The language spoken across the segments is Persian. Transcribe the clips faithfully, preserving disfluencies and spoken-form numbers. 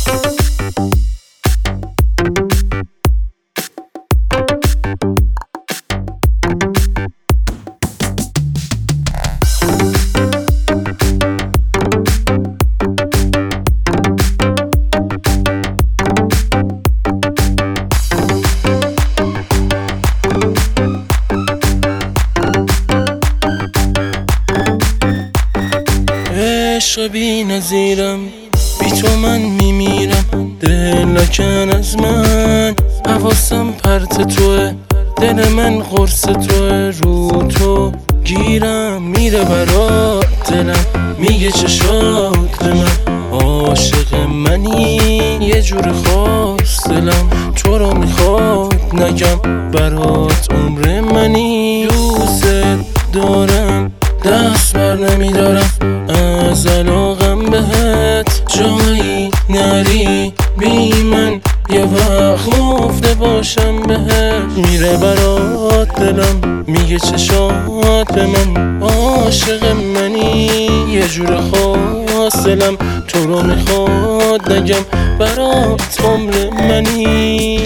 عشق بی نظیرم، بی تو من میمیرم. دل نکن از من، حواسم پرت توه، دل من قرص توه. رو تو گیرم میره برات دلم، میگه چشات به من عاشق منی. یه جور خاص دلم تو رو میخواد نگم، برات عمر منی. دوست دارم دست بر نمیدارم از علاقم بهت، جایی نری بی من یه وقت خفته باشم بهت. میره برات دلم، میگه چشات به من عاشق منی. یه جور خاص دلم تو رو میخواد نگم، برات عمر منی.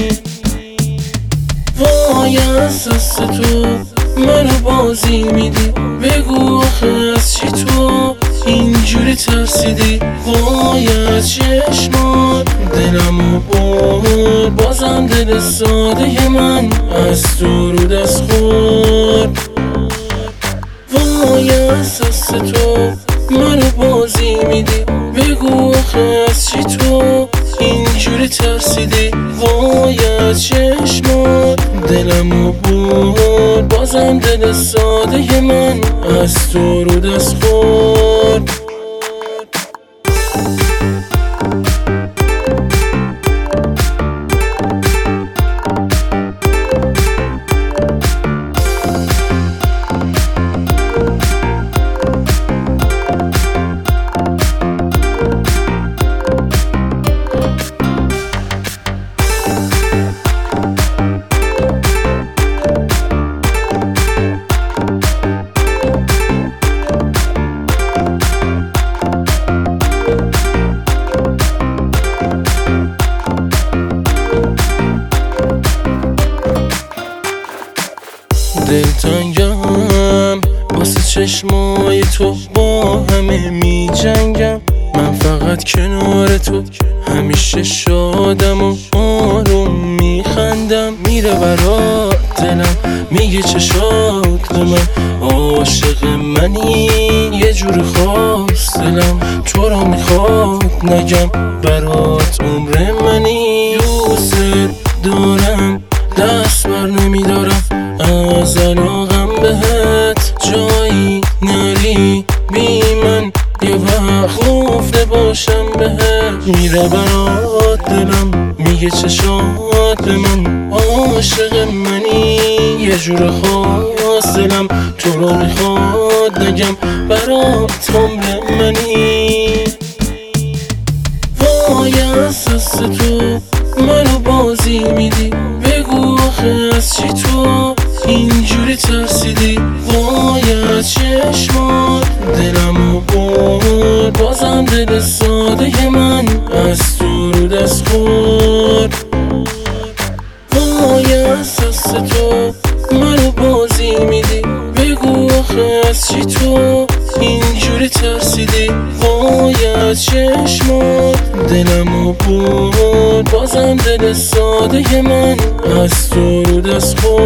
وای از دست تو منو بازی میدی، بگو آخه از چی تو اینجوری ترسیدی. وای از چشمات دلمو برد، بازم دل ساده من از تو رو دست خورد. وای از دست تو منو بازی میدی، بگو آخه از چی تو اینجوری ترسیدی. وای از چشمات دلمو برد، بازم دل ساده من از تو رو دست خورد. دلتنگم واسه چشمای تو، با همه می جنگم. من فقط کنار تو همیشه شادم و آروم میخندم. میره برات دلم، میگه چشات به من عاشق منی. یه جور خاص دلم تو رو میخواد نگم، برات عمر منی. دوست دارم دست بر نمیدارم از علاقم بهت، جایی نری بی من یه وقت خفته باشم بهت. میره برات دلم، میگه چشات به من عاشق منی. یه جور خاص دلم تو رو میخواد نگم، برات عمر منی. وای از دست تو منو بازی میدی، بگو آخه از چی تو اینجوری ترسیدی. وای از چشمات دلمو برد، بازم دل ساده من از تو رو دست خورد. وای از دست تو منو بازی میدی، بگو آخه از چی تو اینجوری ترسیدی. وای از چشمات دلمو برد، بازم دل ساده من از تو رو دست خورد.